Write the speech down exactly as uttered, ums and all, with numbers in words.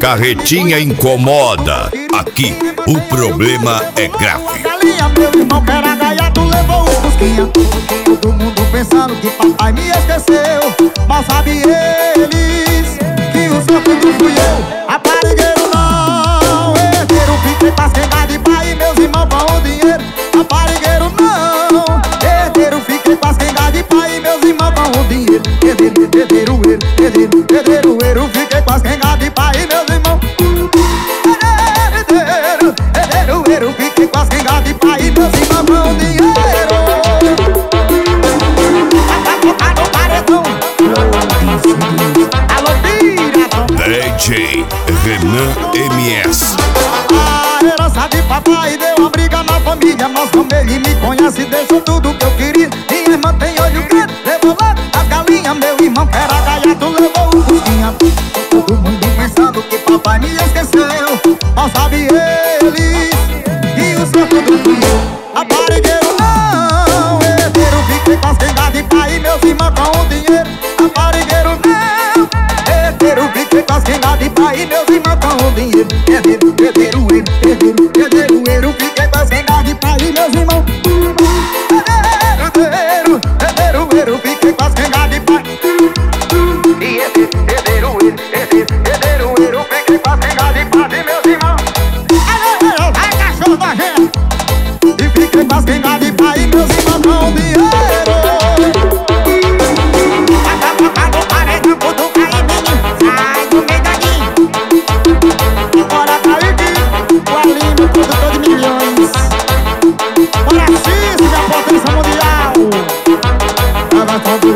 carretinha incomoda. Aqui o problema é grave. Galinha, meu irmão que era gaiato, levou o fusquinha. Todo mundo pensando que papai me esqueceu, mas sabe eles que o sortudo fui eu. Aparigueiro não, herdeiro, fiquei pasquengado de pai e meus irmãos com o dinheiro. Aparigueiro não, herdeiro, fiquei pasquengado de pai e meus irmãos com o dinheiro. Herdeiro, herdeiro, herdeiro, herdeiro, herdeiro, fiquei pasquengado de pai e meus irmãos. Herdeiro, herdeiro, herdeiro, fiquei pasquengado de pai e meus irmãos com o dinheiro. D J Renan M S. A herança de papai deu uma briga na família, mas como ele me conhece, deixou tudo que eu queria. Minha irmã tem olho grande, levou lá as galinhas. Meu irmão que era gaiato, levou o fusquinha. Todo mundo pensando que papai me esqueceu, mas sabe eles que o sortudo fui eu. Aparigueiro não, herdeiro, fiquei pasquengado de pai e meus irmãos com o dinheiro. Aparigueiro não, herdeiro, fiquei pasquengado de pai e meus irmãos com o dinheiro. Herdeiro, herdeiro, herdeiro, herdeiro, herdeiro, fiquei pasquengado de pai e meus irmãos. Herdeiro, herdeiro, herdeiro, fiquei pasquengado de pai. E herdeiro, herdeiro, herdeiro, herdeiro, herdeiro, fiquei pasquengado de pai e meus irmãos. Ai, cachorro da gente! E fiquei pasquengado de pai e meus irmãos com o dinheiro. Produtor de milhões. Olha, Cis, minha potência mundial. Ela